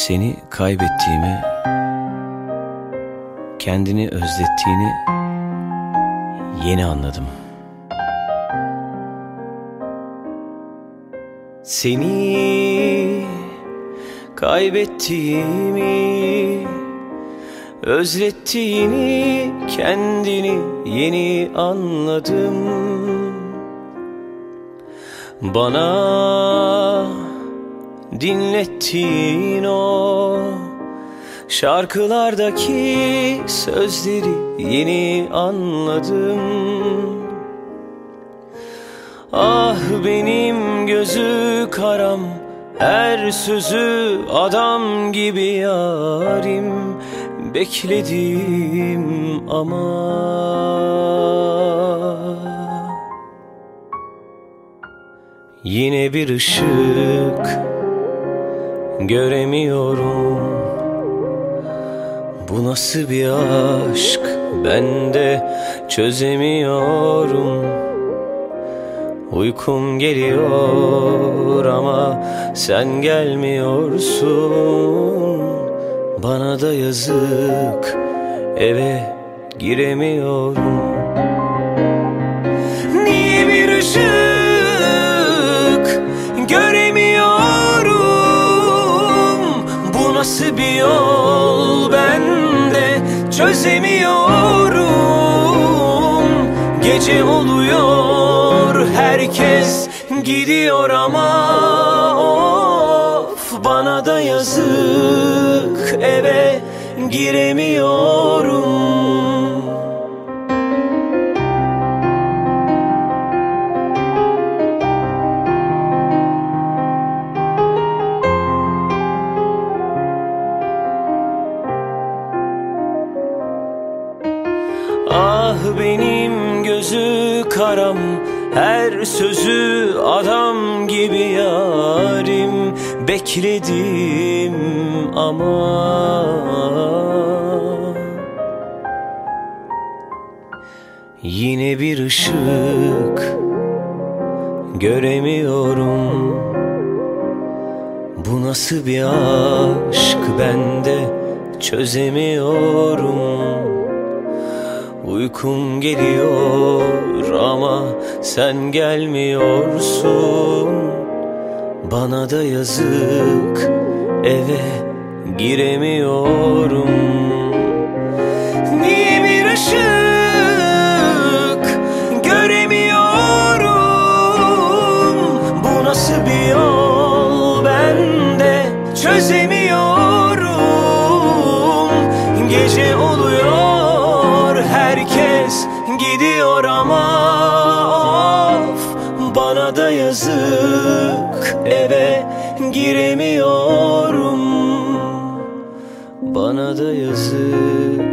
Seni kaybettiğimi, kendini özlettiğini yeni anladım. Seni kaybettiğimi, özlettiğini kendini yeni anladım. Bana dinlettiğin o şarkılardaki sözleri yeni anladım. Ah benim gözü karam, her sözü adam gibi yarim, bekledim ama yine bir ışık göremiyorum. Bu nasıl bir aşk, ben de çözemiyorum. Uykum geliyor ama sen gelmiyorsun. Bana da yazık, eve giremiyorum. Niye bir ışık göremiyorum? Bu nasıl bir yol, ben de çözemiyorum. Gece oluyor, herkes gidiyor ama of, bana da yazık, eve giremiyorum. Ah benim gözü karam, her sözü adam gibi yarim, bekledim ama yine bir ışık göremiyorum. Bu nasıl bir aşk, ben de çözemiyorum. Uykum geliyor ama sen gelmiyorsun. Bana da yazık, eve giremiyorum. Niye bir ışık göremiyorum? Bu nasıl bir yol, ben de çözemiyorum. Gece oluyor, herkes gidiyor ama of, bana da yazık, eve giremiyorum. Bana da yazık,